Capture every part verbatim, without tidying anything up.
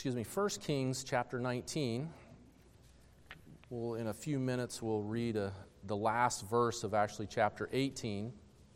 excuse me, First Kings chapter nineteen. We'll, in a few minutes, we'll read a, the last verse of actually chapter eighteen.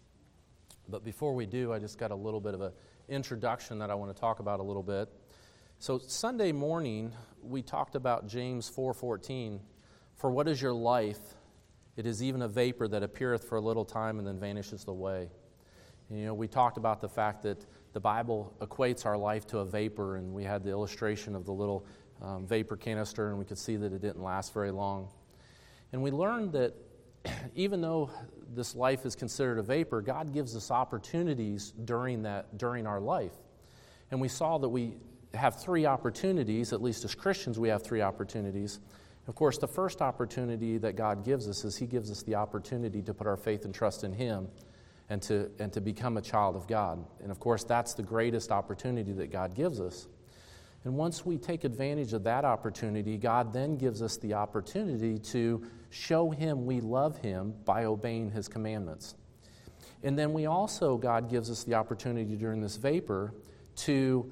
But before we do, I just got a little bit of an introduction that I want to talk about a little bit. So Sunday morning, we talked about James four fourteen. For what is your life? It is even a vapor that appeareth for a little time and then vanishes away. And, you know, we talked about the fact that the Bible equates our life to a vapor, and we had the illustration of the little um, vapor canister, and we could see that it didn't last very long. And we learned that even though this life is considered a vapor, God gives us opportunities during that during our life. And we saw that we have three opportunities, at least as Christians we have three opportunities. Of course, the first opportunity that God gives us is He gives us the opportunity to put our faith and trust in Him and to and to become a child of God. And of course, that's the greatest opportunity that God gives us. And once we take advantage of that opportunity, God then gives us the opportunity to show Him we love Him by obeying His commandments. And then we also, God gives us the opportunity during this vapor to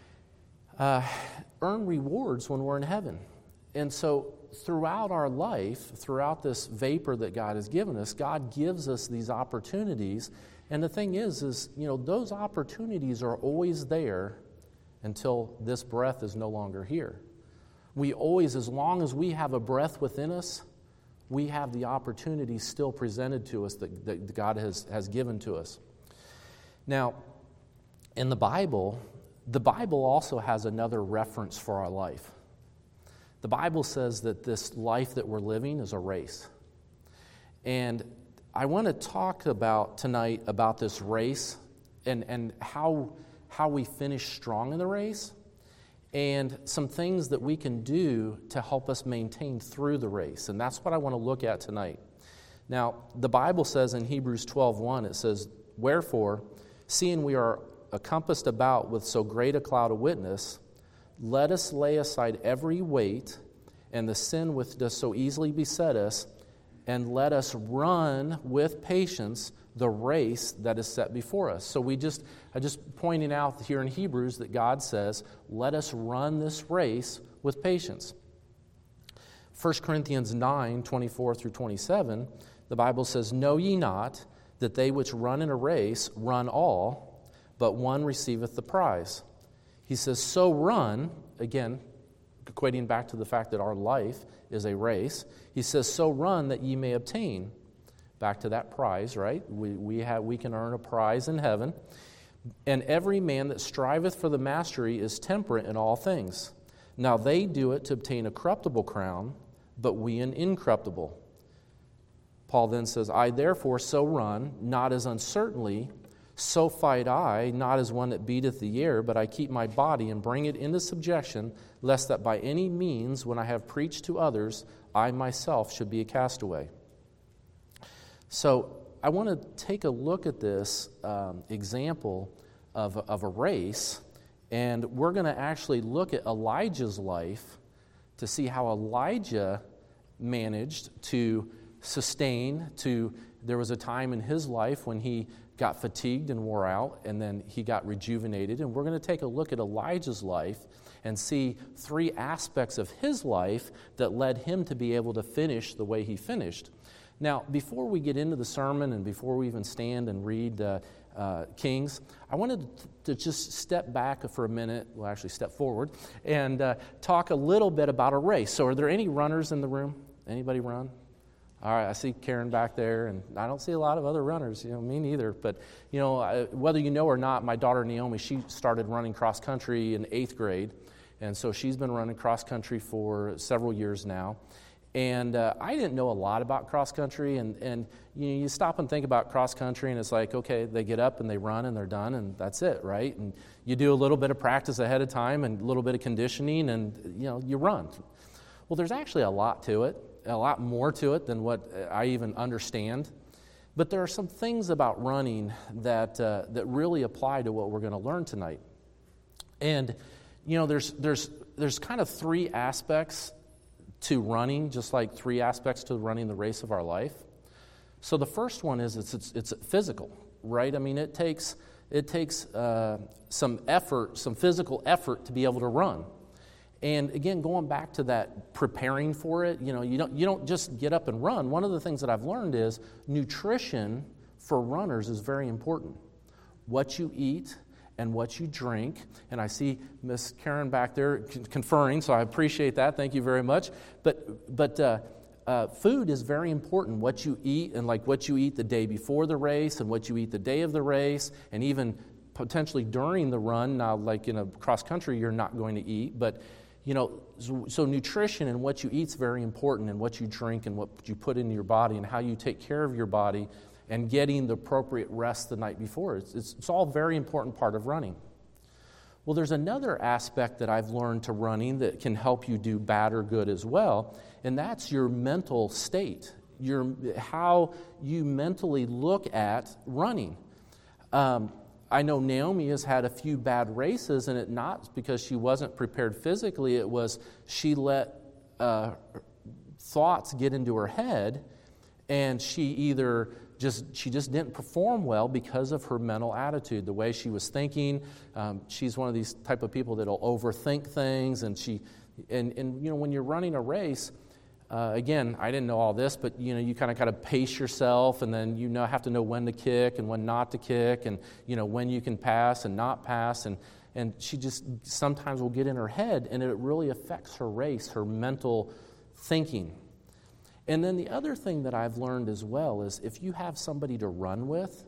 uh, earn rewards when we're in heaven. And so throughout our life, throughout this vapor that God has given us, God gives us these opportunities. And the thing is, is, you know, those opportunities are always there until this breath is no longer here. We always, as long as we have a breath within us, we have the opportunity still presented to us that, that God has, has given to us. Now, in the Bible, the Bible also has another reference for our life. The Bible says that this life that we're living is a race. And I want to talk about tonight about this race and, and how, how we finish strong in the race and some things that we can do to help us maintain through the race. And that's what I want to look at tonight. Now, the Bible says in Hebrews twelve one, it says, Wherefore, seeing we are encompassed about with so great a cloud of witness, let us lay aside every weight and the sin which does so easily beset us, and let us run with patience the race that is set before us. So we just, I just pointed out here in Hebrews that God says, let us run this race with patience. First Corinthians nine, twenty-four through twenty-seven, the Bible says, Know ye not that they which run in a race run all, but one receiveth the prize? He says, so run, again, equating back to the fact that our life is a race. He says, so run that ye may obtain. Back to that prize, right? We we have we can earn a prize in heaven. And every man that striveth for the mastery is temperate in all things. Now they do it to obtain a corruptible crown, but we an incorruptible. Paul then says, I therefore so run, not as uncertainly, so fight I, not as one that beateth the air, but I keep my body and bring it into subjection, lest that by any means, when I have preached to others, I myself should be a castaway. So I want to take a look at this um, example of, of a race, and we're going to actually look at Elijah's life to see how Elijah managed to sustain, to there was a time in his life when he got fatigued and wore out, and then he got rejuvenated. And we're going to take a look at Elijah's life and see three aspects of his life that led him to be able to finish the way he finished. Now, before we get into the sermon and before we even stand and read uh, uh, Kings, I wanted to just step back for a minute, well, actually step forward, and uh, talk a little bit about a race. So are there any runners in the room? Anybody run? All right, I see Karen back there, and I don't see a lot of other runners, you know, me neither. But, you know, I, whether you know or not, my daughter Naomi, she started running cross country in eighth grade, and so she's been running cross country for several years now. And uh, I didn't know a lot about cross country, and, and you know, you stop and think about cross country, and it's like, okay, they get up and they run and they're done, and that's it, right? And you do a little bit of practice ahead of time and a little bit of conditioning, and, you know, you run. Well, there's actually a lot to it. A lot more to it than what I even understand. But there are some things about running that uh, that really apply to what we're going to learn tonight. And, you know, there's there's there's kind of three aspects to running, just like three aspects to running the race of our life. So the first one is it's it's, it's physical, right? I mean, it takes it takes uh, some effort, some physical effort to be able to run. And again, going back to that preparing for it, you know, you don't, you don't just get up and run. One of the things that I've learned is nutrition for runners is very important. What you eat and what you drink. And I see Miss Karen back there conferring, so I appreciate that. Thank you very much. But, but uh, uh, food is very important. What you eat, and like what you eat the day before the race and what you eat the day of the race, and even potentially during the run. Now, like in a cross country, you're not going to eat, but you know, so, so nutrition and what you eat is very important, and what you drink and what you put into your body and how you take care of your body and getting the appropriate rest the night before. It's, it's, it's all a very important part of running. Well, there's another aspect that I've learned to running that can help you do bad or good as well, and that's your mental state, your how you mentally look at running. Um, I know Naomi has had a few bad races, and it not because she wasn't prepared physically. It was she let uh, thoughts get into her head, and she either just she just didn't perform well because of her mental attitude, the way she was thinking. Um, she's one of these type of people that'll overthink things, and she and and you know when you're running a race. Uh, again, I didn't know all this, but you know, you kind of got to pace yourself, and then you know have to know when to kick and when not to kick, and you know when you can pass and not pass, and and she just sometimes will get in her head, and it really affects her race, her mental thinking. And then the other thing that I've learned as well is if you have somebody to run with,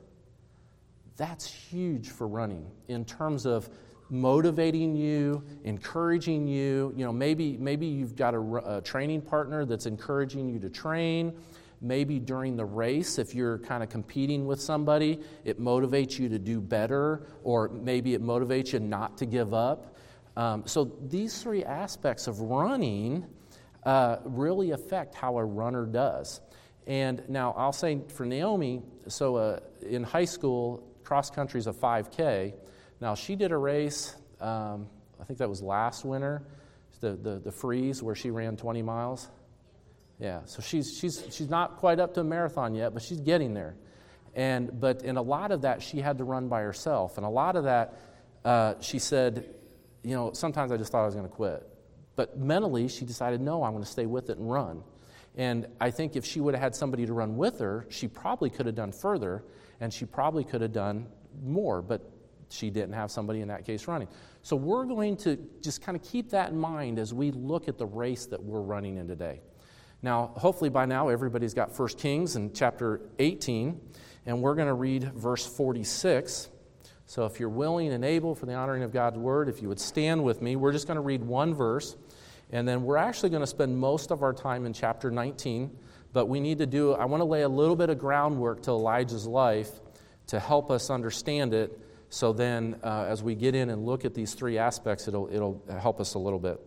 that's huge for running in terms of motivating you, encouraging you. You know, maybe maybe you've got a, a training partner that's encouraging you to train. Maybe during the race, if you're kind of competing with somebody, it motivates you to do better, or maybe it motivates you not to give up. Um, so these three aspects of running uh, really affect how a runner does. And now I'll say for Naomi, so uh, in high school, cross country is a five K. Now, she did a race, um, I think that was last winter, the, the, the freeze where she ran twenty miles. Yeah, so she's she's she's not quite up to a marathon yet, but she's getting there. And but in a lot of that, she had to run by herself. And a lot of that, uh, she said, you know, sometimes I just thought I was going to quit. But mentally, she decided, no, I'm going to stay with it and run. And I think if she would have had somebody to run with her, she probably could have done further, and she probably could have done more. But she didn't have somebody in that case running. So we're going to just kind of keep that in mind as we look at the race that we're running in today. Now, hopefully by now everybody's got First Kings in chapter eighteen, and we're going to read verse forty-six. So if you're willing and able for the honoring of God's word, if you would stand with me, we're just going to read one verse, and then we're actually going to spend most of our time in chapter nineteen, but we need to do, I want to lay a little bit of groundwork to Elijah's life to help us understand it. So then, uh, as we get in and look at these three aspects, it'll it'll help us a little bit.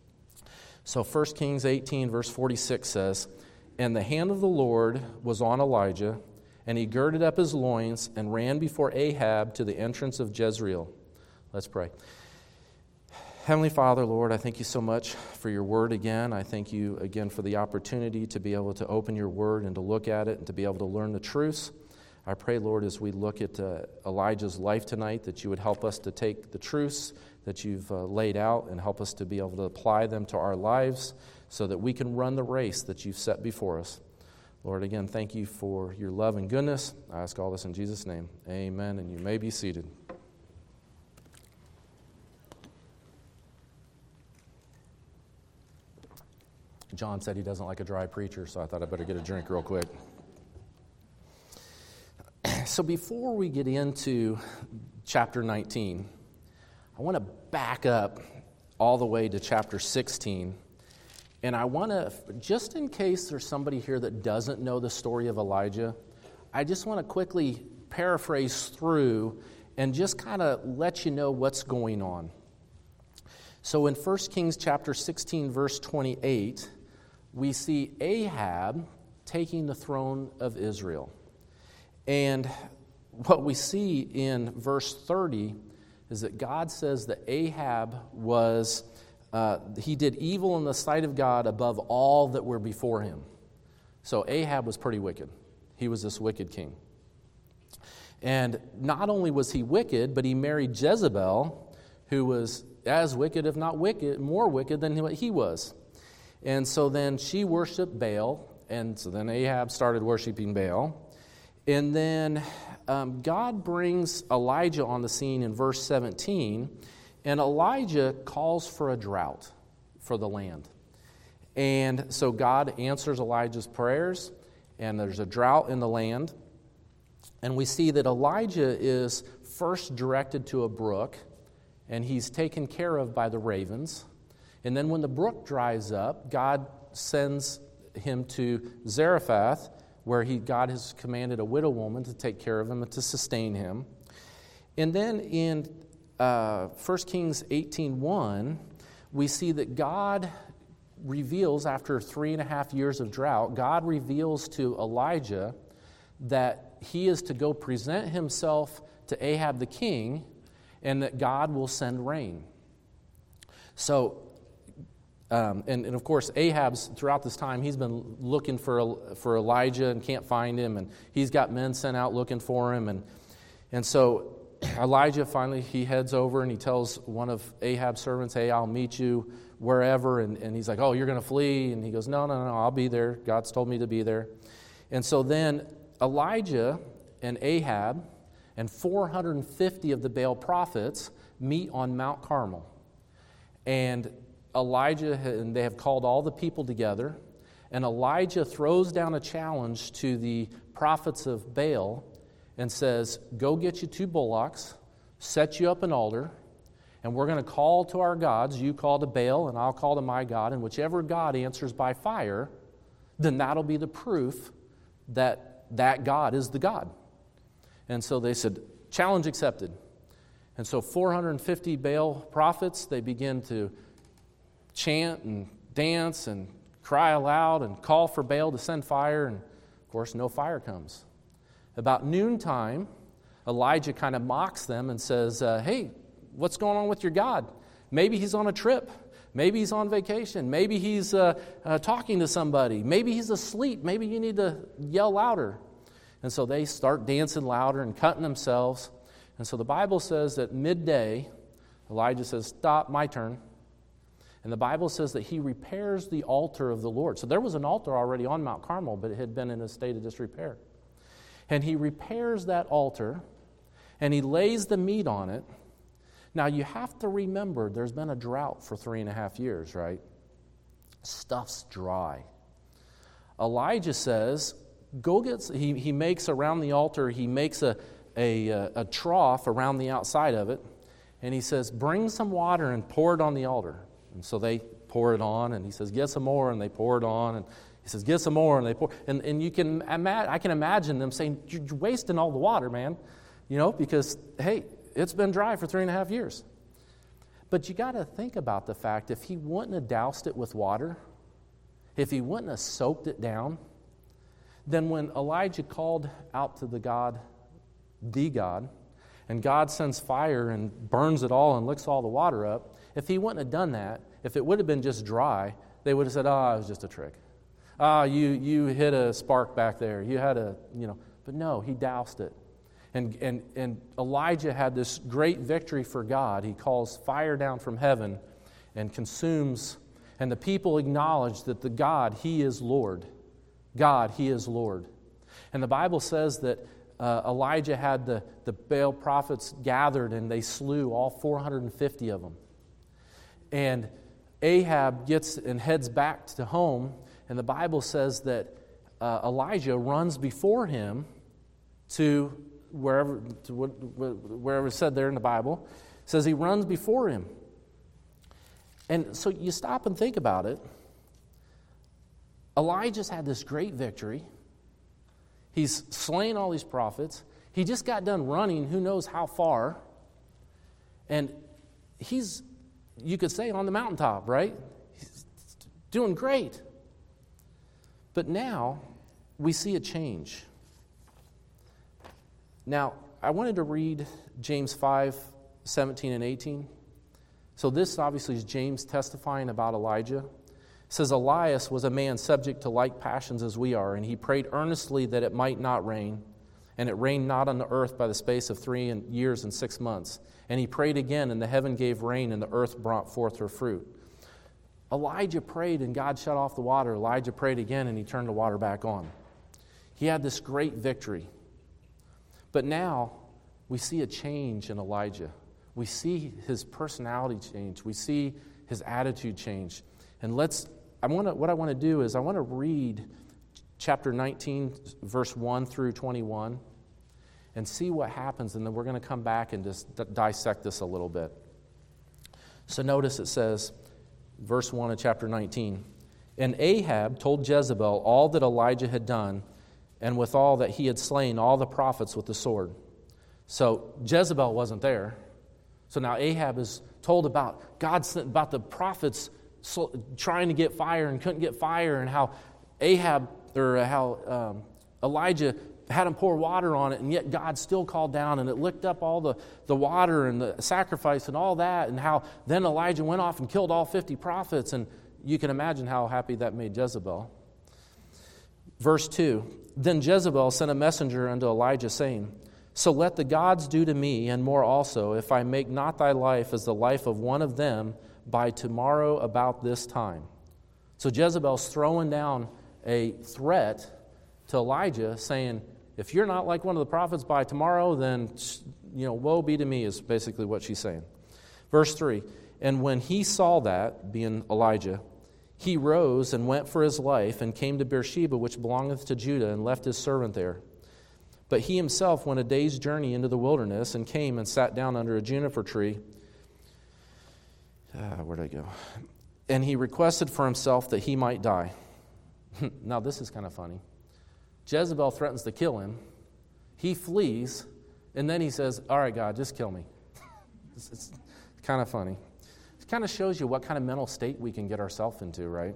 So First Kings eighteen, verse forty-six says, "And the hand of the Lord was on Elijah, and he girded up his loins and ran before Ahab to the entrance of Jezreel." Let's pray. Heavenly Father, Lord, I thank you so much for your word again. I thank you again for the opportunity to be able to open your word and to look at it and to be able to learn the truths. I pray, Lord, as we look at uh, Elijah's life tonight, that you would help us to take the truths that you've uh, laid out and help us to be able to apply them to our lives so that we can run the race that you've set before us. Lord, again, thank you for your love and goodness. I ask all this in Jesus' name. Amen, and you may be seated. John said he doesn't like a dry preacher, so I thought I'd better get a drink real quick. So before we get into chapter nineteen, I want to back up all the way to chapter sixteen. And I want to, just in case there's somebody here that doesn't know the story of Elijah, I just want to quickly paraphrase through and just kind of let you know what's going on. So in First Kings chapter sixteen, verse twenty-eight, we see Ahab taking the throne of Israel. And what we see in verse thirty is that God says that Ahab was, uh, he did evil in the sight of God above all that were before him. So Ahab was pretty wicked. He was this wicked king. And not only was he wicked, but he married Jezebel, who was as wicked, if not wicked, more wicked than what he was. And so then she worshiped Baal, and so then Ahab started worshiping Baal. And then um, God brings Elijah on the scene in verse seventeen, and Elijah calls for a drought for the land. And so God answers Elijah's prayers, and there's a drought in the land. And we see that Elijah is first directed to a brook, and he's taken care of by the ravens. And then when the brook dries up, God sends him to Zarephath, where he, God has commanded a widow woman to take care of him and to sustain him. And then in uh, First Kings eighteen one, we see that God reveals, after three and a half years of drought, God reveals to Elijah that he is to go present himself to Ahab the king, and that God will send rain. So, um, and, and of course, Ahab's, throughout this time, he's been looking for for Elijah and can't find him, and he's got men sent out looking for him. And, and so Elijah finally, he heads over and he tells one of Ahab's servants, hey, I'll meet you wherever. And, and he's like, oh, you're going to flee? And he goes, no, no, no, I'll be there. God's told me to be there. And so then Elijah and Ahab and four hundred fifty of the Baal prophets meet on Mount Carmel. And Elijah, and they have called all the people together, and Elijah throws down a challenge to the prophets of Baal and says, go get you two bullocks, set you up an altar, and we're going to call to our gods. You call to Baal, and I'll call to my God, and whichever God answers by fire, then that'll be the proof that that God is the God. And so they said, challenge accepted. And so four hundred fifty Baal prophets, they begin to chant and dance and cry aloud and call for Baal to send fire. And of course, no fire comes. About noontime, Elijah kind of mocks them and says, uh, hey, what's going on with your God? Maybe he's on a trip. Maybe he's on vacation. Maybe he's uh, uh, talking to somebody. Maybe he's asleep. Maybe you need to yell louder. And so they start dancing louder and cutting themselves. And so the Bible says that midday, Elijah says, stop, my turn. And the Bible says that he repairs the altar of the Lord. So there was an altar already on Mount Carmel, but it had been in a state of disrepair. And he repairs that altar, and he lays the meat on it. Now, you have to remember, there's been a drought for three and a half years, right? Stuff's dry. Elijah says, go get, he, he makes around the altar, he makes a, a, a trough around the outside of it, and he says, bring some water and pour it on the altar. And so they pour it on, and he says, get some more, and they pour it on, and he says, get some more, and they pour, and, and you can imagine, I can imagine them saying, you're wasting all the water, man, you know, because, hey, it's been dry for three and a half years. But you got to think about the fact, if he wouldn't have doused it with water, if he wouldn't have soaked it down, then when Elijah called out to the God, the God, and God sends fire and burns it all and licks all the water up, if he wouldn't have done that, if it would have been just dry, they would have said, oh, it was just a trick. Ah, oh, you you hit a spark back there. You had a, you know, but no, he doused it. And, and, and Elijah had this great victory for God. He calls fire down from heaven and consumes, and the people acknowledge that the God, he is Lord. God, he is Lord. And the Bible says that uh, Elijah had the, the Baal prophets gathered, and they slew all four hundred fifty of them. And Ahab gets and heads back to home, and the Bible says that uh, Elijah runs before him to wherever to wherever it's said there in the Bible. It says he runs before him. And so you stop and think about it. Elijah's had this great victory. He's slain all these prophets. He just got done running who knows how far. And he's, you could say, on the mountaintop, right? He's doing great. But now we see a change. Now, I wanted to read James five, seventeen and eighteen. So this obviously is James testifying about Elijah. It says, Elias was a man subject to like passions as we are, and he prayed earnestly that it might not rain. and it rained not on the earth by the space of three years and six months. And he prayed again, and the heaven gave rain, and the earth brought forth her fruit. Elijah prayed, and God shut off the water. Elijah prayed again, and he turned the water back on. He had this great victory. But now we see a change in Elijah. We see his personality change. We see his attitude change. And let's I want to what I want to do is I want to read chapter nineteen, verse one through twenty-one, and see what happens, and then we're going to come back and just d- dissect this a little bit. So notice it says, verse one of chapter nineteen, and Ahab told Jezebel all that Elijah had done, and withal that he had slain all the prophets with the sword. So Jezebel wasn't there. So now Ahab is told about God sent about the prophets so, trying to get fire and couldn't get fire, and how Ahab or how um, Elijah had him pour water on it, and yet God still called down, and it licked up all the, the water and the sacrifice and all that, and how then Elijah went off and killed all fifty prophets, and you can imagine how happy that made Jezebel. Verse two, then Jezebel sent a messenger unto Elijah, saying, so let the gods do to me, and more also, if I make not thy life as the life of one of them by tomorrow about this time. So Jezebel's throwing down a threat to Elijah, saying, if you're not like one of the prophets by tomorrow, then, you know, woe be to me, is basically what she's saying. Verse three, and when he saw that, being Elijah, he rose and went for his life, and came to Beersheba, which belongeth to Judah, and left his servant there. But he himself went a day's journey into the wilderness, and came and sat down under a juniper tree. Uh, where'd I go? And he requested for himself that he might die. Now this is kind of funny. Jezebel threatens to kill him. He flees, and then he says, all right, God, just kill me. it's, it's kind of funny. It kind of shows you what kind of mental state we can get ourselves into, right?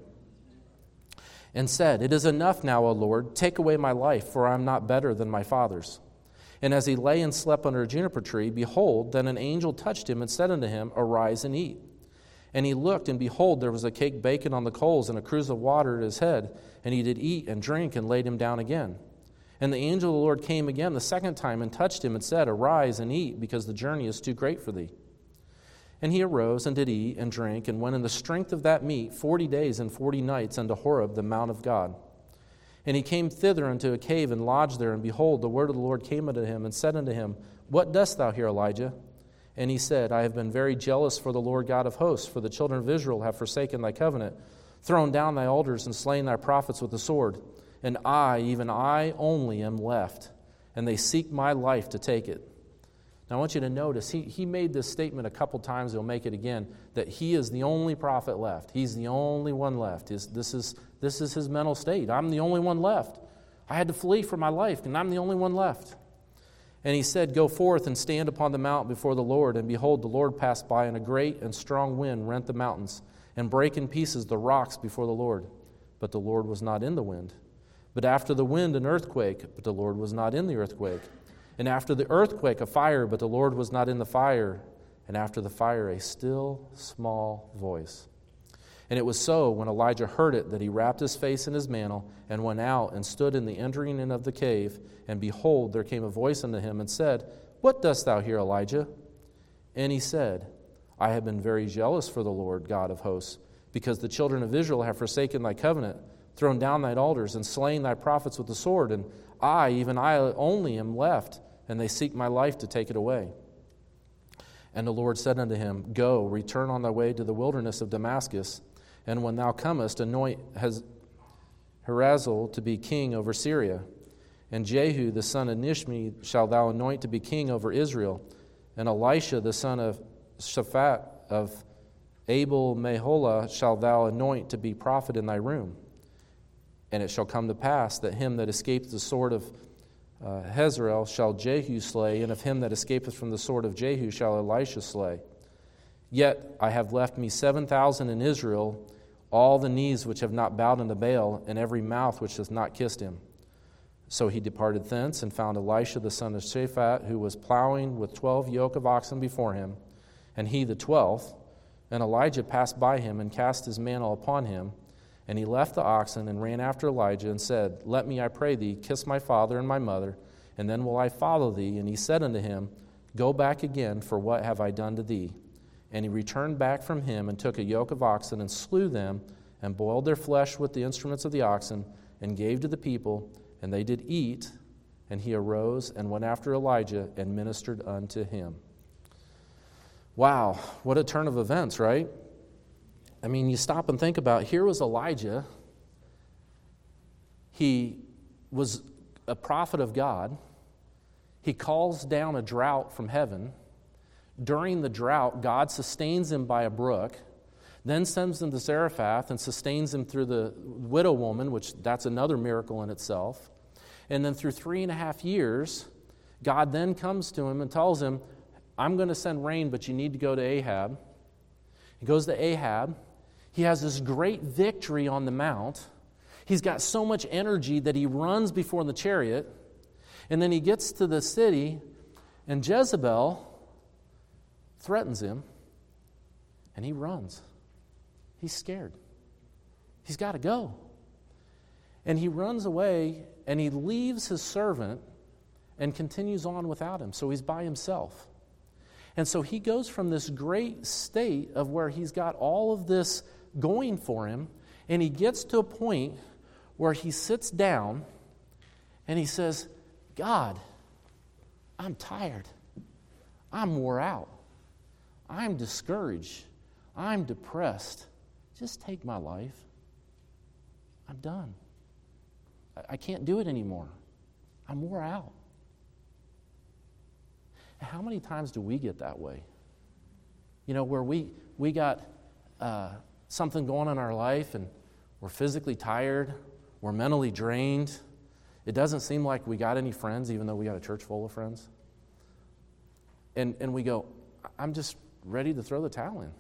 And said, it is enough now, O Lord, take away my life, for I am not better than my fathers. And as he lay and slept under a juniper tree, behold, then an angel touched him and said unto him, arise and eat. And he looked, and behold, there was a cake baken on the coals, and a cruse of water at his head. And he did eat and drink, and laid him down again. And the angel of the Lord came again the second time, and touched him, and said, arise and eat, because the journey is too great for thee. And he arose, and did eat and drink, and went in the strength of that meat forty days and forty nights unto Horeb, the mount of God. And he came thither unto a cave, and lodged there. And behold, the word of the Lord came unto him, and said unto him, what dost thou here, Elijah? And he said, I have been very jealous for the Lord God of hosts, for the children of Israel have forsaken thy covenant, thrown down thy altars, and slain thy prophets with the sword. And I, even I only, am left, and they seek my life to take it. Now I want you to notice, he, he made this statement a couple times, he'll make it again, that he is the only prophet left. He's the only one left. His, this is, this is his mental state. I'm the only one left. I had to flee for my life, and I'm the only one left. And he said, go forth and stand upon the mount before the Lord. And behold, the Lord passed by, and a great and strong wind rent the mountains, and brake in pieces the rocks before the Lord. But the Lord was not in the wind. But after the wind an earthquake, but the Lord was not in the earthquake. And after the earthquake a fire, but the Lord was not in the fire. And after the fire a still small voice. And it was so, when Elijah heard it, that he wrapped his face in his mantle, and went out, and stood in the entering in of the cave. And behold, there came a voice unto him, and said, what dost thou here, Elijah? And he said, I have been very jealous for the Lord God of hosts, because the children of Israel have forsaken thy covenant, thrown down thine altars, and slain thy prophets with the sword. And I, even I only, am left, and they seek my life to take it away. And the Lord said unto him, go, return on thy way to the wilderness of Damascus, and when thou comest, anoint Hazael to be king over Syria. And Jehu the son of Nishmi shalt thou anoint to be king over Israel. And Elisha the son of Shaphat of Abel Meholah shalt thou anoint to be prophet in thy room. And it shall come to pass that him that escaped the sword of uh, Hazael shall Jehu slay, and of him that escapeth from the sword of Jehu shall Elisha slay. Yet I have left me seven thousand in Israel, all the knees which have not bowed unto Baal, and every mouth which hath not kissed him. So he departed thence, and found Elisha the son of Shaphat, who was plowing with twelve yoke of oxen before him, and he the twelfth. And Elijah passed by him, and cast his mantle upon him. And he left the oxen, and ran after Elijah, and said, let me, I pray thee, kiss my father and my mother, and then will I follow thee. And he said unto him, Go back again, for what have I done to thee? And he returned back from him, and took a yoke of oxen, and slew them, and boiled their flesh with the instruments of the oxen, and gave to the people, and they did eat. And he arose and went after Elijah, and ministered unto him. Wow, what a turn of events, right? I mean, you stop and think about it. Here was Elijah. He was a prophet of God. He calls down a drought from heaven. During the drought, God sustains him by a brook, then sends him to Zarephath and sustains him through the widow woman, which that's another miracle in itself. And then through three and a half years, God then comes to him and tells him, I'm going to send rain, but you need to go to Ahab. He goes to Ahab. He has this great victory on the mount. He's got so much energy that he runs before the chariot. And then he gets to the city, and Jezebel threatens him, and he runs. He's scared. He's got to go. And he runs away, and he leaves his servant and continues on without him. So he's by himself. And so he goes from this great state of where he's got all of this going for him, and he gets to a point where he sits down and he says, God, I'm tired. I'm wore out. I'm discouraged. I'm depressed. Just take my life. I'm done. I can't do it anymore. I'm wore out. And how many times do we get that way? You know, where we, we got uh, something going on in our life and we're physically tired, we're mentally drained. It doesn't seem like we got any friends, even though we got a church full of friends. And, and we go, I'm just ready to throw the towel in.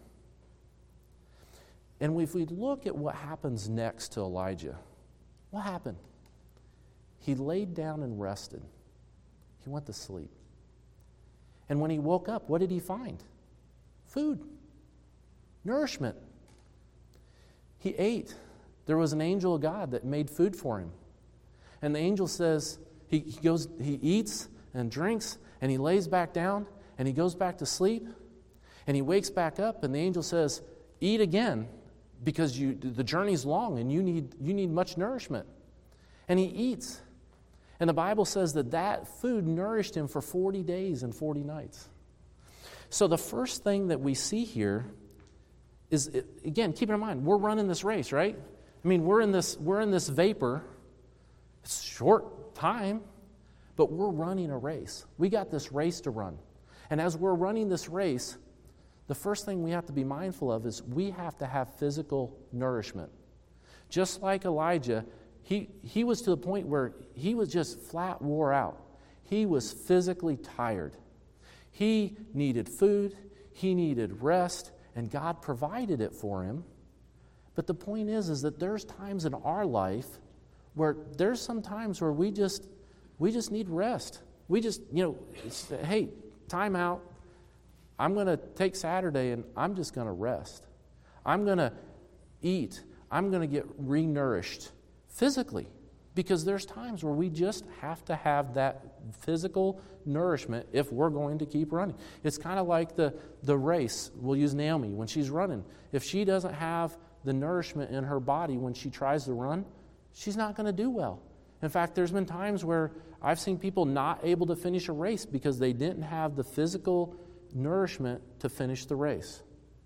And if we look at what happens next to Elijah, what happened? He laid down and rested. He went to sleep. And when he woke up, what did he find? Food. Nourishment. He ate. There was an angel of God that made food for him. And the angel says, he, he goes, he eats and drinks, and he lays back down, and he goes back to sleep, and he wakes back up, and the angel says, eat again, because you the journey's long, and you need you need much nourishment. And he eats. And the Bible says that that food nourished him for forty days and forty nights. So the first thing that we see here is, again, keep in mind, we're running this race, right? I mean, we're in this we're in this vapor. It's short time, but we're running a race. We got this race to run. And as we're running this race, the first thing we have to be mindful of is we have to have physical nourishment. Just like Elijah, he, he was to the point where he was just flat wore out. He was physically tired. He needed food, he needed rest, and God provided it for him. But the point is, is that there's times in our life where there's some times where we just we just need rest. We just, you know, it's, hey, time out. I'm going to take Saturday and I'm just going to rest. I'm going to eat. I'm going to get re-nourished physically, because there's times where we just have to have that physical nourishment if we're going to keep running. It's kind of like the, the race. We'll use Naomi when she's running. If she doesn't have the nourishment in her body when she tries to run, she's not going to do well. In fact, there's been times where I've seen people not able to finish a race because they didn't have the physical nourishment to finish the race.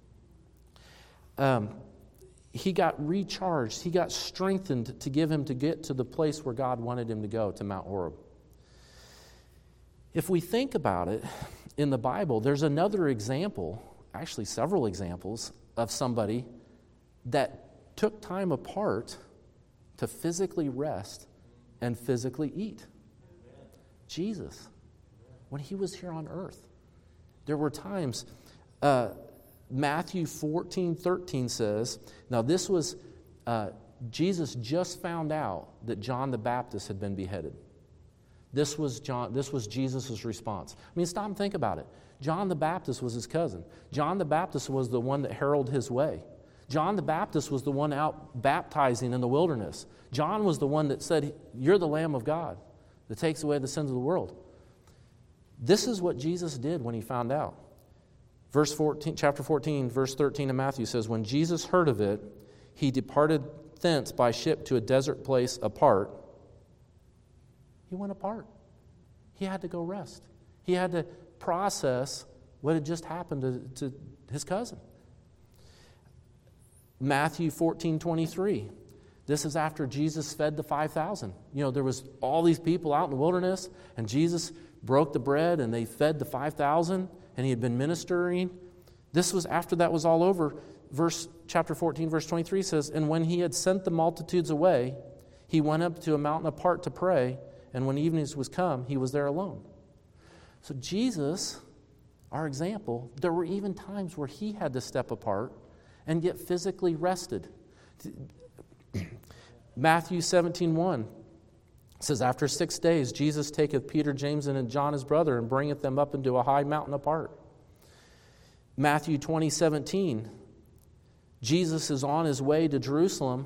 Um, he got recharged. He got strengthened to give him to get to the place where God wanted him to go, to Mount Horeb. If we think about it, in the Bible, there's another example, actually several examples, of somebody that took time apart to physically rest and physically eat. Jesus, when he was here on earth. There were times, uh, Matthew fourteen thirteen says, now this was, uh, Jesus just found out that John the Baptist had been beheaded. This was John. This was Jesus' response. I mean, stop and think about it. John the Baptist was his cousin. John the Baptist was the one that heralded his way. John the Baptist was the one out baptizing in the wilderness. John was the one that said, you're the Lamb of God that takes away the sins of the world. This is what Jesus did when he found out. Verse fourteen, chapter fourteen, verse thirteen of Matthew says, when Jesus heard of it, he departed thence by ship to a desert place apart. He went apart. He had to go rest. He had to process what had just happened to, to his cousin. Matthew fourteen twenty-three. This is after Jesus fed the five thousand. You know, there was all these people out in the wilderness, and Jesus broke the bread, and they fed the five thousand, and he had been ministering. This was after that was all over. Verse chapter fourteen, verse twenty-three says, and when he had sent the multitudes away, he went up to a mountain apart to pray, and when evening was come, he was there alone. So Jesus, our example, there were even times where he had to step apart and get physically rested. Matthew seventeen one says, after six days, Jesus taketh Peter, James, and John his brother, and bringeth them up into a high mountain apart. Matthew twenty seventeen, Jesus is on his way to Jerusalem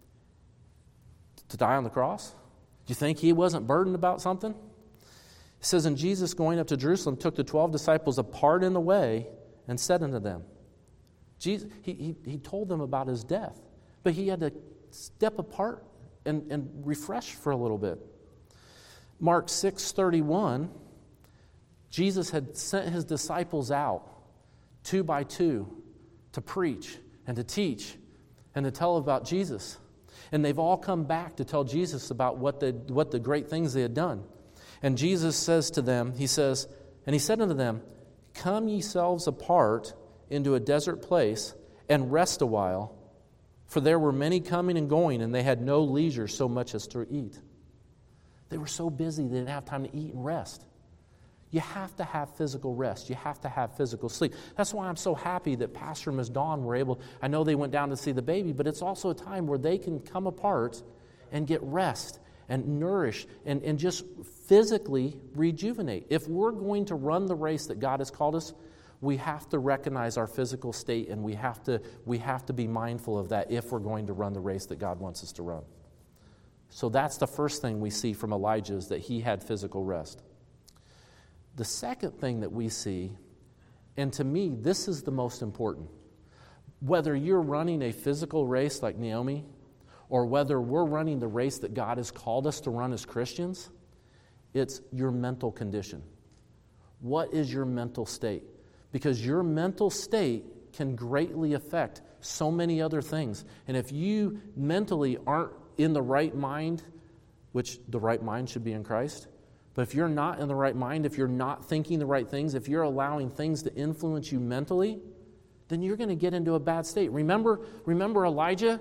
to die on the cross. Do you think he wasn't burdened about something? It says, and Jesus going up to Jerusalem took the twelve disciples apart in the way and said unto them, Jesus, he, he, he told them about his death, but he had to step apart and, and refresh for a little bit. Mark six thirty-one, Jesus had sent his disciples out two by two to preach and to teach and to tell about Jesus. And they've all come back to tell Jesus about what the, what the great things they had done. And Jesus says to them, he says, and he said unto them, come ye selves apart into a desert place and rest a while, for there were many coming and going, and they had no leisure so much as to eat. They were so busy they didn't have time to eat and rest. You have to have physical rest. You have to have physical sleep. That's why I'm so happy that Pastor and Miz Dawn were able, I know they went down to see the baby, but it's also a time where they can come apart and get rest and nourish and, and just physically rejuvenate. If we're going to run the race that God has called us, we have to recognize our physical state, and we have to we have to be mindful of that if we're going to run the race that God wants us to run. So that's the first thing we see from Elijah, is that he had physical rest. The second thing that we see, and to me, this is the most important, whether you're running a physical race like Naomi, or whether we're running the race that God has called us to run as Christians, it's your mental condition. What is your mental state? Because your mental state can greatly affect so many other things. And if you mentally aren't in the right mind, which the right mind should be in Christ, but if you're not in the right mind, if you're not thinking the right things, if you're allowing things to influence you mentally, then you're going to get into a bad state. Remember, remember Elijah?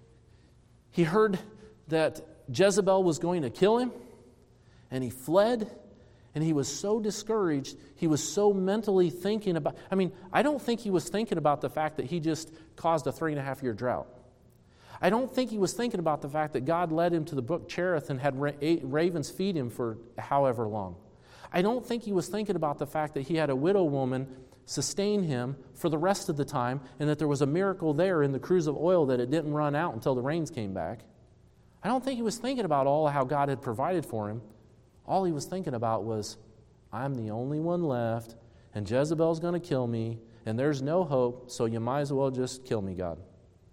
He heard that Jezebel was going to kill him, and he fled, and he was so discouraged, he was so mentally thinking about, I mean, I don't think he was thinking about the fact that he just caused a three and a half year drought. I don't think he was thinking about the fact that God led him to the brook Cherith and had ra- ravens feed him for however long. I don't think he was thinking about the fact that he had a widow woman sustain him for the rest of the time, and that there was a miracle there in the cruse of oil that it didn't run out until the rains came back. I don't think he was thinking about all how God had provided for him. All he was thinking about was, I'm the only one left, and Jezebel's going to kill me, and there's no hope, so you might as well just kill me, God.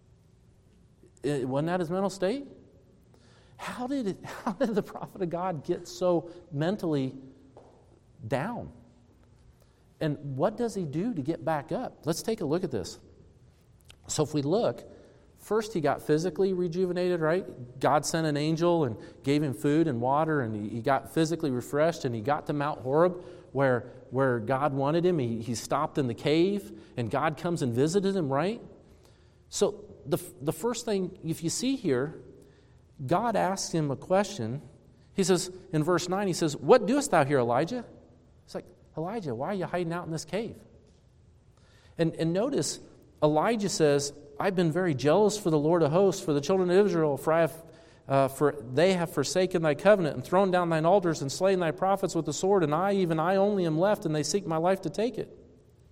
It, wasn't that his mental state? How did it, how did the prophet of God get so mentally down? And what does he do to get back up? Let's take a look at this. So if we look, first he got physically rejuvenated, right? God sent an angel and gave him food and water, and he, he got physically refreshed, and he got to Mount Horeb where, where God wanted him. He, he stopped in the cave, and God comes and visited him, right? So the, the first thing, if you see here, God asks him a question. He says, in verse nine, he says, what doest thou here, Elijah? It's like, Elijah, why are you hiding out in this cave? And, and notice, Elijah says, I've been very jealous for the Lord of hosts, for the children of Israel, for, I have, uh, for they have forsaken thy covenant and thrown down thine altars and slain thy prophets with the sword, and I, even I only am left, and they seek my life to take it.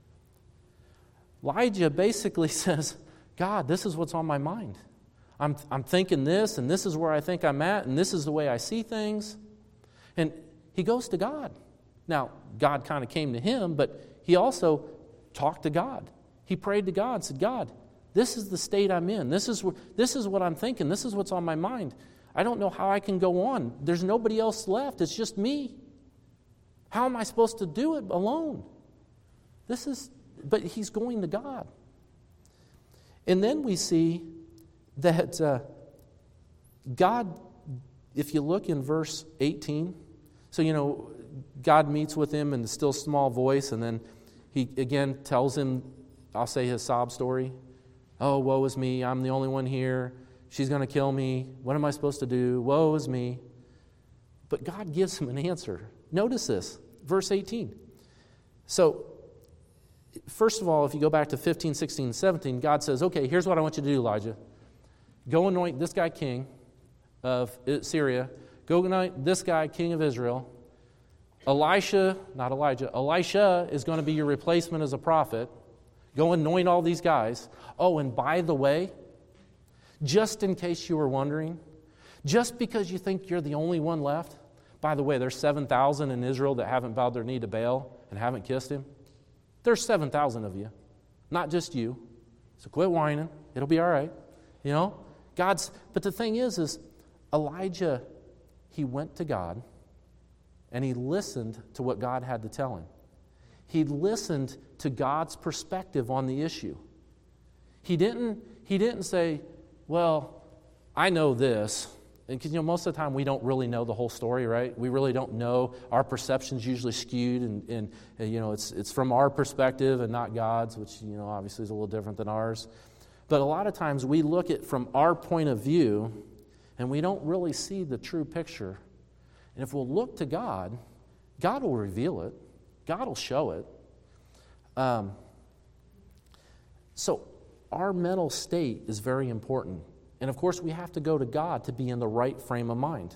Elijah basically says, God, this is what's on my mind. I'm, I'm thinking this, and this is where I think I'm at, and this is the way I see things. And he goes to God. Now, God kind of came to him, but he also talked to God. He prayed to God and said, God, this is the state I'm in. This is, this is what I'm thinking. This is what's on my mind. I don't know how I can go on. There's nobody else left. It's just me. How am I supposed to do it alone? This is, but he's going to God. And then we see that uh, God, if you look in verse eighteen, so, you know, God meets with him in the still small voice, and then he again tells him, I'll say his sob story. Oh, woe is me. I'm the only one here. She's going to kill me. What am I supposed to do? Woe is me. But God gives him an answer. Notice this, verse eighteen. So, first of all, if you go back to fifteen, sixteen, seventeen, God says, okay, here's what I want you to do, Elijah. Go anoint this guy king of Syria. Go anoint this guy king of Israel. Elisha, not Elijah, Elisha is going to be your replacement as a prophet. Go anoint all these guys. Oh, and by the way, just in case you were wondering, just because you think you're the only one left, by the way, there's seven thousand in Israel that haven't bowed their knee to Baal and haven't kissed him. There's seven thousand of you, not just you. So quit whining. It'll be all right. You know, God's, but the thing is, is Elijah, he went to God and he listened to what God had to tell him. He listened to God's perspective on the issue. He didn't, he didn't say, well, I know this. Because, you know, most of the time we don't really know the whole story, right? We really don't know. Our perception's usually skewed, and, and, and you know, it's it's from our perspective and not God's, which, you know, obviously is a little different than ours. But a lot of times we look at from our point of view, and we don't really see the true picture. And if we'll look to God, God will reveal it. God will show it. Um, so our mental state is very important. And of course, we have to go to God to be in the right frame of mind.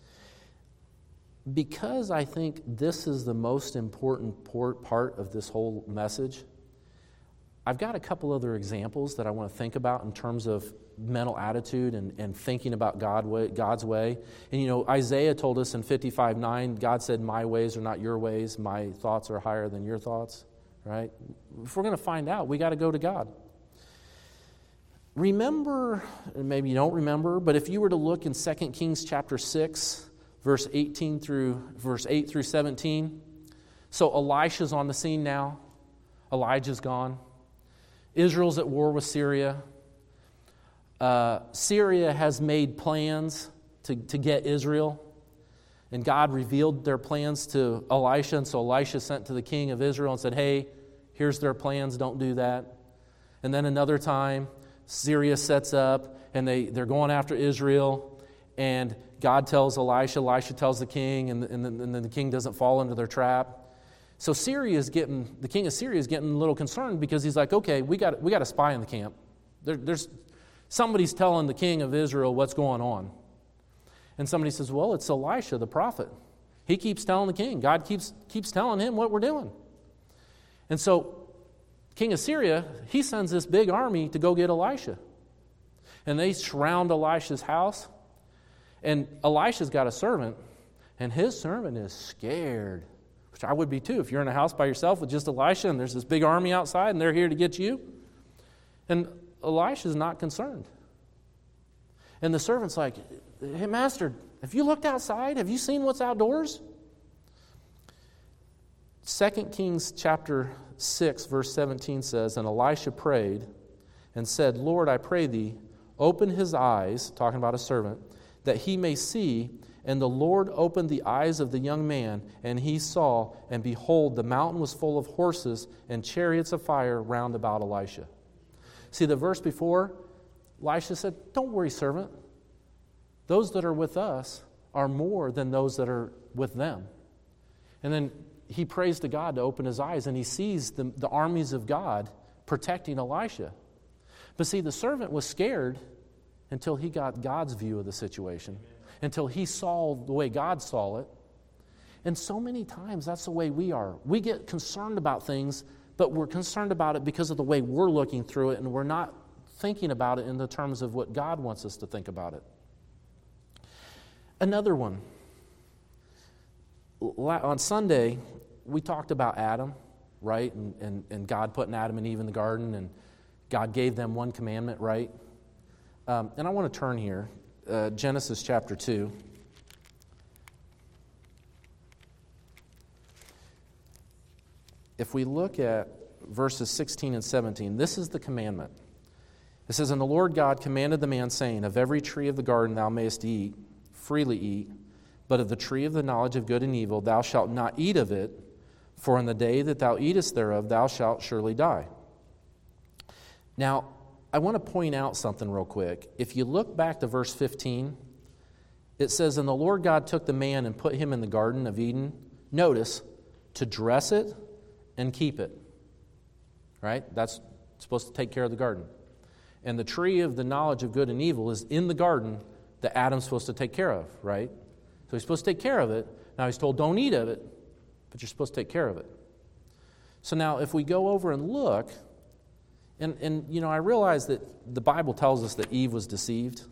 Because I think this is the most important part of this whole message, I've got a couple other examples that I want to think about in terms of mental attitude and, and thinking about God way, God's way. And you know, Isaiah told us in fifty-five nine, God said, my ways are not your ways, my thoughts are higher than your thoughts, right? If we're going to find out, we got to go to God. Remember, maybe you don't remember, but if you were to look in Second Kings chapter six, verse eighteen through verse eight through seventeen. So Elisha's on the scene now. Elijah's gone. Israel's at war with Syria. Uh, Syria has made plans to, to get Israel. And God revealed their plans to Elisha. And so Elisha sent to the king of Israel and said, hey, here's their plans, don't do that. And then another time, Syria sets up, and they, they're going after Israel, and God tells Elisha, Elisha tells the king, and, and, and then the king doesn't fall into their trap. So Syria is getting, the king of Syria is getting a little concerned because he's like, okay, we got we got a spy in the camp. There, there's somebody's telling the king of Israel what's going on. And somebody says, well, it's Elisha, the prophet. He keeps telling the king. God keeps keeps telling him what we're doing. And so king of Syria, he sends this big army to go get Elisha. And they surround Elisha's house. And Elisha's got a servant, and his servant is scared, which I would be too. If you're in a house by yourself with just Elisha, and there's this big army outside, and they're here to get you. And Elisha's not concerned. And the servant's like, hey, master, have you looked outside? Have you seen what's outdoors? Second Kings chapter six, verse seventeen says, and Elisha prayed and said, Lord, I pray thee, open his eyes, talking about a servant, that he may see. And the Lord opened the eyes of the young man, and he saw, and behold, the mountain was full of horses and chariots of fire round about Elisha. See, the verse before, Elisha said, don't worry, servant. Those that are with us are more than those that are with them. And then he prays to God to open his eyes, and he sees the, the armies of God protecting Elisha. But see, the servant was scared until he got God's view of the situation, until he saw the way God saw it. And so many times, that's the way we are. We get concerned about things, but we're concerned about it because of the way we're looking through it, and we're not thinking about it in the terms of what God wants us to think about it. Another one. on Sunday, we talked about Adam, right? And, and, and God putting Adam and Eve in the garden, and God gave them one commandment, right? Um, and I want to turn here, uh, Genesis chapter two. If we look at verses sixteen and seventeen, this is the commandment. It says, "And the Lord God commanded the man, saying, Of every tree of the garden thou mayest eat, freely eat, but of the tree of the knowledge of good and evil thou shalt not eat of it, for in the day that thou eatest thereof thou shalt surely die." Now, I want to point out something real quick. If you look back to verse fifteen, it says, "And the Lord God took the man and put him in the Garden of Eden," notice, "to dress it and keep it." Right? That's supposed to take care of the garden. And the tree of the knowledge of good and evil is in the garden that Adam's supposed to take care of, right? So he's supposed to take care of it. Now he's told, don't eat of it, but you're supposed to take care of it. So now if we go over and look, and, and you know, I realize that the Bible tells us that Eve was deceived.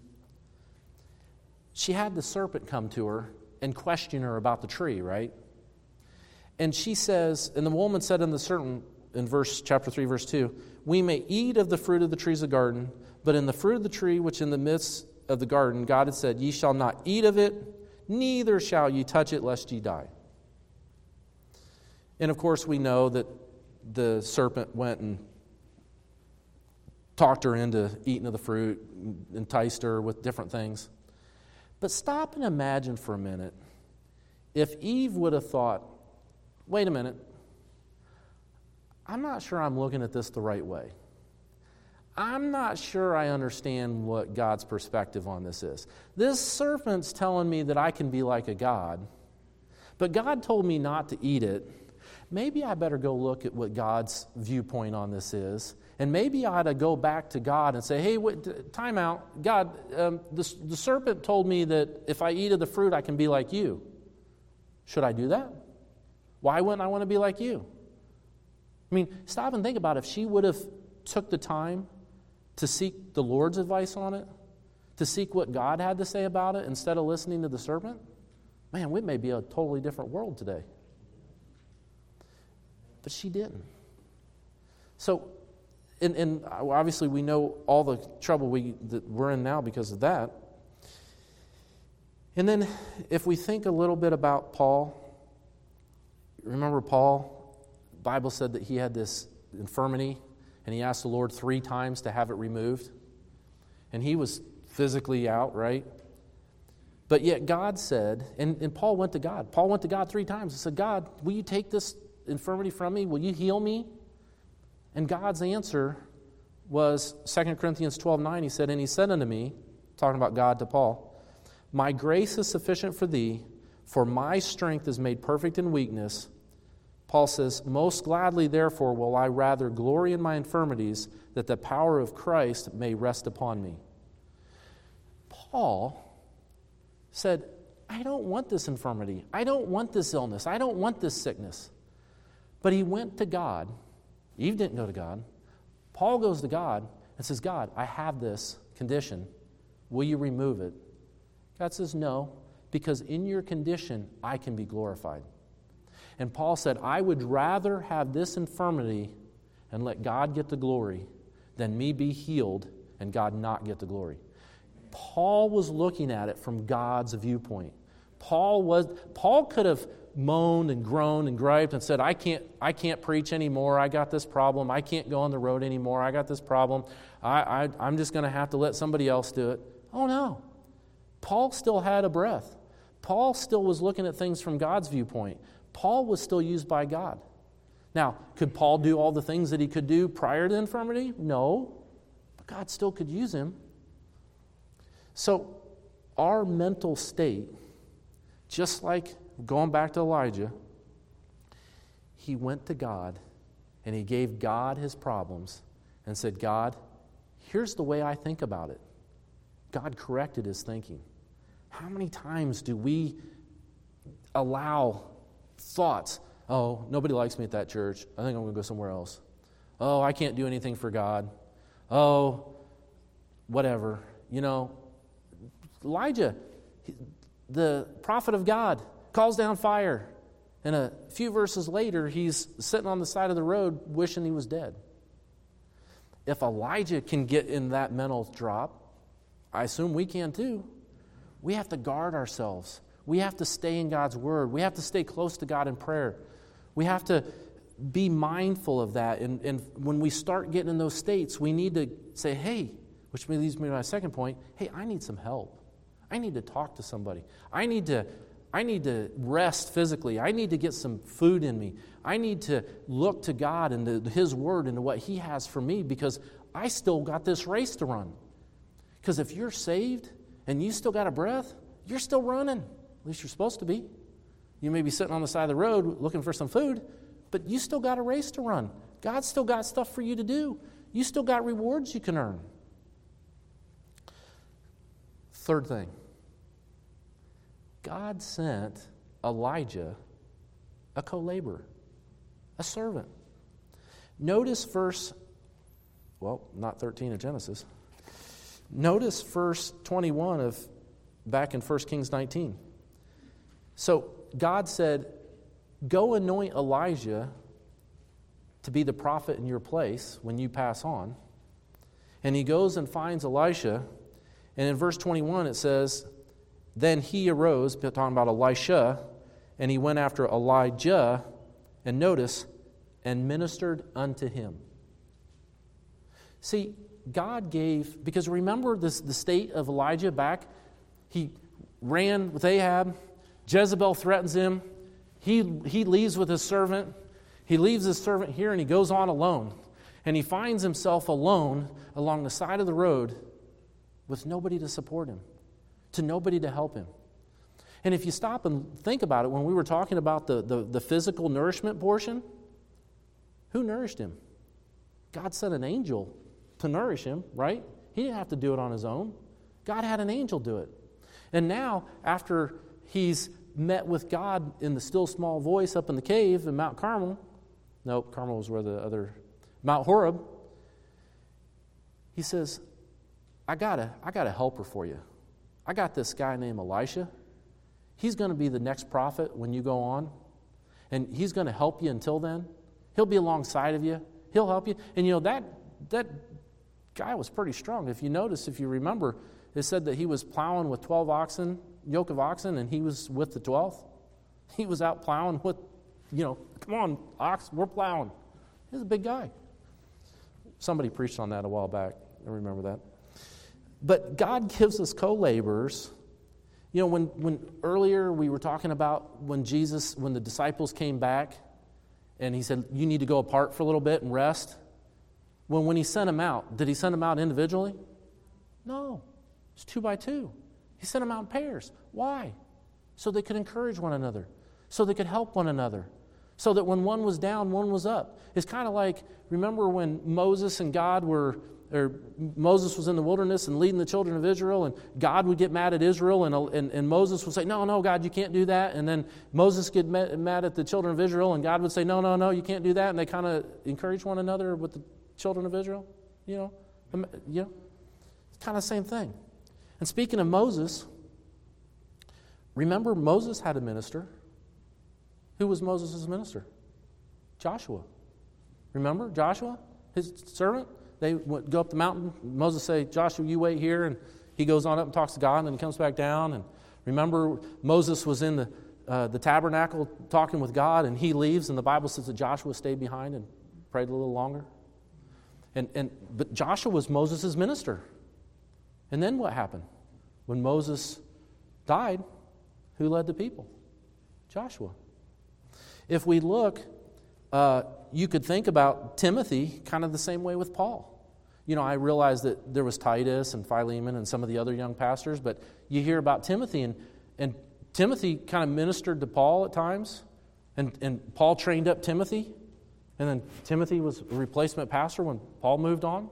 She had the serpent come to her and question her about the tree, right? And she says, and the woman said in the serpent, in verse chapter three, verse two, "We may eat of the fruit of the trees of the garden, but in the fruit of the tree which in the midst of the garden God had said, Ye shall not eat of it, neither shall ye touch it, lest ye die." And of course we know that the serpent went and talked her into eating of the fruit, enticed her with different things. But stop and imagine for a minute, if Eve would have thought, wait a minute, I'm not sure I'm looking at this the right way. I'm not sure I understand what God's perspective on this is. This serpent's telling me that I can be like a God, but God told me not to eat it. Maybe I better go look at what God's viewpoint on this is, and maybe I ought to go back to God and say, hey, wait, time out. God, um, the, the serpent told me that if I eat of the fruit, I can be like you. Should I do that? Why wouldn't I want to be like you? I mean, stop and think about it. If she would have took the time to seek the Lord's advice on it, to seek what God had to say about it instead of listening to the serpent, man, we may be a totally different world today. But she didn't. So, and, and obviously we know all the trouble we, that we're in now because of that. And then if we think a little bit about Paul, remember Paul? The Bible said that he had this infirmity, and he asked the Lord three times to have it removed. And he was physically out, right? But yet God said, and, and Paul went to God. Paul went to God three times and said, God, will you take this infirmity from me? Will you heal me? And God's answer was Second Corinthians twelve nine. He said, and he said unto me, talking about God to Paul, my grace is sufficient for thee, for my strength is made perfect in weakness. Paul says, most gladly, therefore, will I rather glory in my infirmities, that the power of Christ may rest upon me. Paul said, I don't want this infirmity. I don't want this illness. I don't want this sickness. But he went to God. Eve didn't go to God. Paul goes to God and says, God, I have this condition. Will you remove it? God says, no, because in your condition, I can be glorified. And Paul said, I would rather have this infirmity and let God get the glory than me be healed and God not get the glory. Paul was looking at it from God's viewpoint. Paul was Paul could have moaned and groaned and griped and said, I can't, I can't preach anymore. I got this problem. I can't go on the road anymore. I got this problem. I, I, I'm just going to have to let somebody else do it. Oh, no. Paul still had a breath. Paul still was looking at things from God's viewpoint. Paul was still used by God. Now, could Paul do all the things that he could do prior to infirmity? No. But God still could use him. So, our mental state, just like going back to Elijah, he went to God and he gave God his problems and said, God, here's the way I think about it. God corrected his thinking. How many times do we allow thoughts, oh, nobody likes me at that church. I think I'm going to go somewhere else. Oh, I can't do anything for God. Oh, whatever. You know, Elijah, the prophet of God, calls down fire. And a few verses later, he's sitting on the side of the road wishing he was dead. If Elijah can get in that mental drop, I assume we can too. We have to guard ourselves. We have to stay in God's Word. We have to stay close to God in prayer. We have to be mindful of that. And, and when we start getting in those states, we need to say, hey, which leads me to my second point, hey, I need some help. I need to talk to somebody. I need to, I need to rest physically. I need to get some food in me. I need to look to God and to His Word and to what He has for me, because I still got this race to run. Because if you're saved and you still got a breath, you're still running. At least you're supposed to be. You may be sitting on the side of the road looking for some food, but you still got a race to run. God's still got stuff for you to do. You still got rewards you can earn. Third thing, God sent Elijah a co-laborer, a servant. Notice verse, well, not thirteen of Genesis. Notice verse twenty-one of back in First Kings nineteen. So God said, go anoint Elijah to be the prophet in your place when you pass on. And he goes and finds Elisha. And in verse twenty-one it says, then he arose, talking about Elisha, and he went after Elijah, and notice, and ministered unto him. See, God gave, because remember this, the state of Elijah back? He ran with Ahab. Jezebel threatens him. He, he leaves with his servant. He leaves his servant here and he goes on alone. And he finds himself alone along the side of the road with nobody to support him, to nobody to help him. And if you stop and think about it, when we were talking about the, the, the physical nourishment portion, who nourished him? God sent an angel to nourish him, right? He didn't have to do it on his own. God had an angel do it. And now, after he's met with God in the still small voice up in the cave in Mount Carmel, nope, Carmel was where the other, Mount Horeb, he says, I got a, I got a helper for you. I got this guy named Elisha. He's going to be the next prophet when you go on. And he's going to help you until then. He'll be alongside of you. He'll help you. And you know, that that guy was pretty strong. If you notice, if you remember, it said that he was plowing with twelve oxen, yoke of oxen, and he was with the twelfth. He was out plowing with, you know, come on, ox, we're plowing. He's a big guy. Somebody preached on that a while back. I remember that. But God gives us co-laborers. You know, when, when earlier we were talking about when Jesus, when the disciples came back, and he said, you need to go apart for a little bit and rest. Well, when he sent them out, did he send them out individually? No. It's two by two. He sent them out in pairs. Why? So they could encourage one another. So they could help one another. So that when one was down, one was up. It's kind of like, remember when Moses and God were, or Moses was in the wilderness and leading the children of Israel, and God would get mad at Israel, and, and, and Moses would say, no, no, God, you can't do that. And then Moses get mad at the children of Israel, and God would say, no, no, no, you can't do that. And they kind of encourage one another with the children of Israel. You know, you know, it's kind of the same thing. And speaking of Moses, remember Moses had a minister. Who was Moses' minister? Joshua. Remember Joshua, his servant? They went, go up the mountain. Moses say, Joshua, you wait here. And he goes on up and talks to God, and then he comes back down. And remember, Moses was in the, uh, the tabernacle talking with God, and he leaves, and the Bible says that Joshua stayed behind and prayed a little longer. And, and but Joshua was Moses' minister. And then what happened? When Moses died, who led the people? Joshua. If we look, uh, you could think about Timothy kind of the same way with Paul. You know, I realize that there was Titus and Philemon and some of the other young pastors, but you hear about Timothy, and, and Timothy kind of ministered to Paul at times, and, and Paul trained up Timothy, and then Timothy was a replacement pastor when Paul moved on.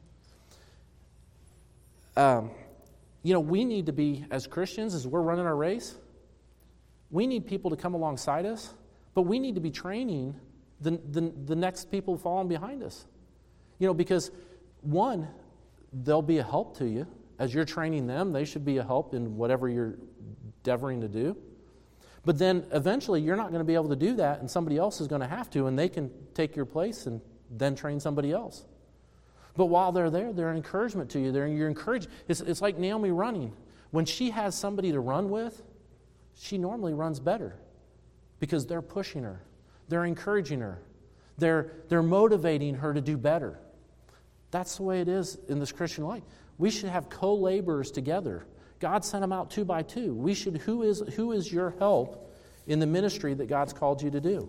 Um, you know, we need to be, as Christians, as we're running our race, we need people to come alongside us, but we need to be training the, the, the next people following behind us. You know, because one, they'll be a help to you. As you're training them, they should be a help in whatever you're endeavoring to do. But then eventually you're not going to be able to do that, and somebody else is going to have to, and they can take your place and then train somebody else. But while they're there, they're an encouragement to you. They're, you're encouraged. It's, it's like Naomi running. When she has somebody to run with, she normally runs better because they're pushing her. They're encouraging her. They're, they're motivating her to do better. That's the way it is in this Christian life. We should have co-laborers together. God sent them out two by two. We should. Who is, who is your help in the ministry that God's called you to do?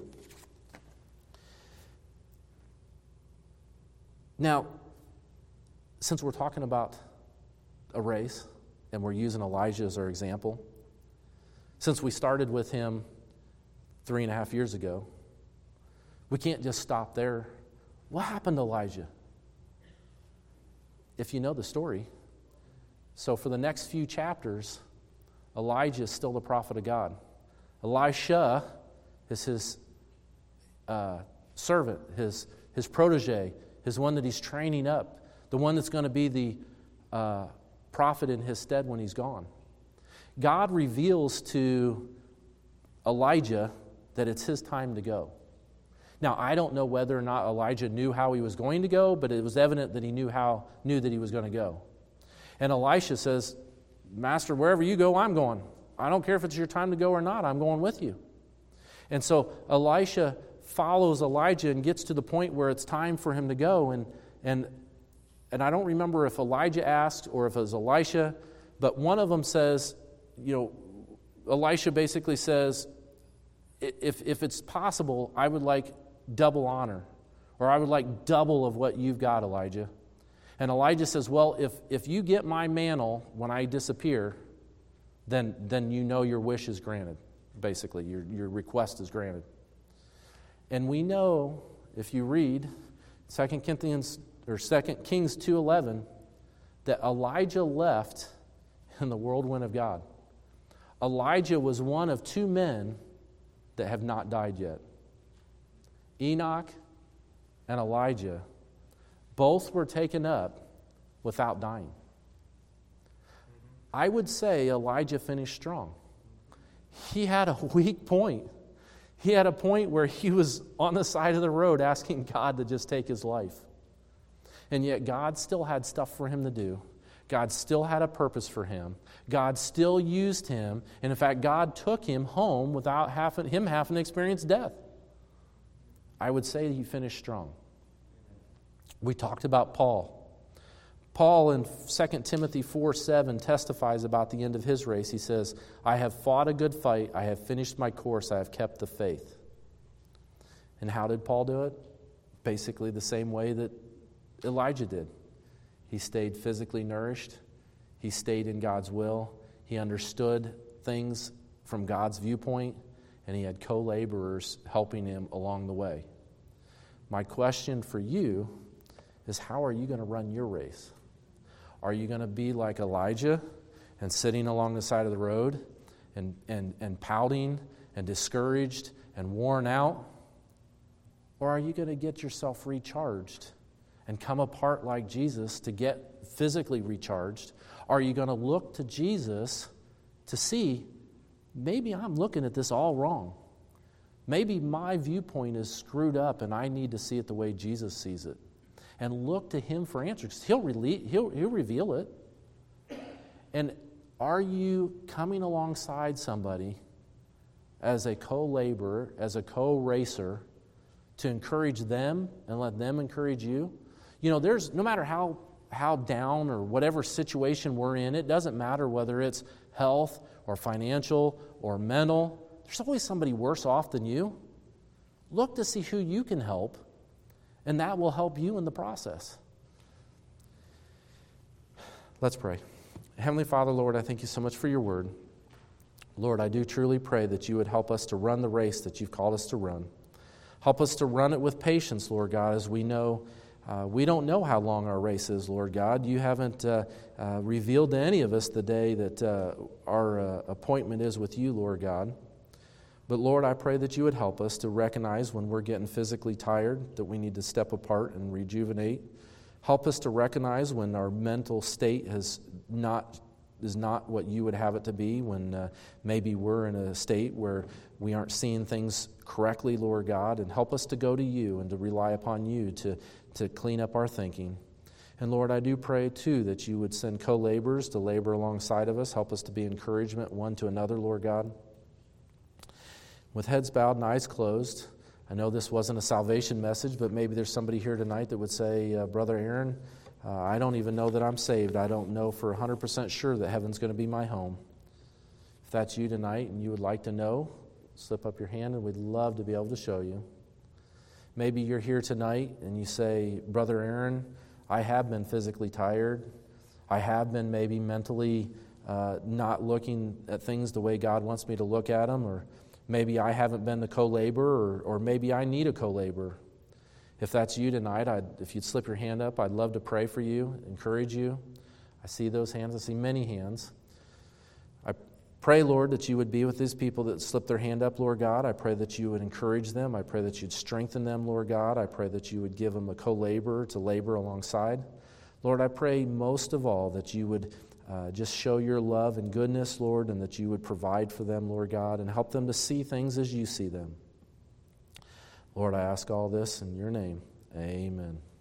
Now, since we're talking about a race, and we're using Elijah as our example, since we started with him three and a half years ago, we can't just stop there. What happened to Elijah? If you know the story. So for the next few chapters, Elijah is still the prophet of God. Elisha is his uh, servant, his, his protege, his one that he's training up, the one that's going to be the uh, prophet in his stead when he's gone. God reveals to Elijah that it's his time to go. Now, I don't know whether or not Elijah knew how he was going to go, but it was evident that he knew how knew that he was going to go. And Elisha says, Master, wherever you go, I'm going. I don't care if it's your time to go or not, I'm going with you. And so Elisha follows Elijah and gets to the point where it's time for him to go. And and and I don't remember if Elijah asked or if it was Elisha, but one of them says, you know, Elisha basically says, if if it's possible, I would like double honor, or I would like double of what you've got, Elijah. And Elijah says, well, if, if you get my mantle when I disappear, then, then you know your wish is granted, basically. Your, your request is granted. And we know, if you read Second Corinthians or Second Kings two eleven, that Elijah left in the whirlwind of God. Elijah was one of two men that have not died yet. Enoch and Elijah both were taken up without dying. I would say Elijah finished strong. He had a weak point. He had a point where he was on the side of the road asking God to just take his life. And yet God still had stuff for him to do. God still had a purpose for him. God still used him. And in fact, God took him home without having, him having to experience death. I would say he finished strong. We talked about Paul. Paul in Second Timothy four seven testifies about the end of his race. He says, I have fought a good fight. I have finished my course. I have kept the faith. And how did Paul do it? Basically the same way that Elijah did. He stayed physically nourished. He stayed in God's will. He understood things from God's viewpoint, and he had co-laborers helping him along the way. My question for you is, how are you going to run your race? Are you going to be like Elijah and sitting along the side of the road and, and, and pouting and discouraged and worn out? Or are you going to get yourself recharged and come apart like Jesus to get physically recharged? Are you going to look to Jesus to see, maybe I'm looking at this all wrong. Maybe my viewpoint is screwed up and I need to see it the way Jesus sees it. And look to him for answers. He'll, rele- he'll, he'll reveal it. And are you coming alongside somebody as a co-laborer, as a co-racer, to encourage them and let them encourage you? You know, there's no matter how, how down or whatever situation we're in, it doesn't matter whether it's health or financial or mental. There's always somebody worse off than you. Look to see who you can help, and that will help you in the process. Let's pray. Heavenly Father, Lord, I thank you so much for your word. Lord, I do truly pray that you would help us to run the race that you've called us to run. Help us to run it with patience, Lord God, as we know uh, we don't know how long our race is, Lord God. You haven't uh, uh, revealed to any of us the day that uh, our uh, appointment is with you, Lord God. But Lord, I pray that you would help us to recognize when we're getting physically tired, that we need to step apart and rejuvenate. Help us to recognize when our mental state has not is not what you would have it to be, when uh, maybe we're in a state where we aren't seeing things correctly, Lord God, and help us to go to you and to rely upon you to, to clean up our thinking. And Lord, I do pray, too, that you would send co-laborers to labor alongside of us. Help us to be encouragement one to another, Lord God. With heads bowed and eyes closed, I know this wasn't a salvation message, but maybe there's somebody here tonight that would say, uh, Brother Aaron, uh, I don't even know that I'm saved. I don't know for one hundred percent sure that heaven's going to be my home. If that's you tonight and you would like to know, slip up your hand and we'd love to be able to show you. Maybe you're here tonight and you say, Brother Aaron, I have been physically tired. I have been maybe mentally uh, not looking at things the way God wants me to look at them, or maybe I haven't been the co-laborer, or, or maybe I need a co-laborer. If that's you tonight, I'd, if you'd slip your hand up, I'd love to pray for you, encourage you. I see those hands. I see many hands. I pray, Lord, that you would be with these people that slip their hand up, Lord God. I pray that you would encourage them. I pray that you'd strengthen them, Lord God. I pray that you would give them a co-laborer to labor alongside. Lord, I pray most of all that you would uh, just show your love and goodness, Lord, and that you would provide for them, Lord God, and help them to see things as you see them. Lord, I ask all this in your name. Amen.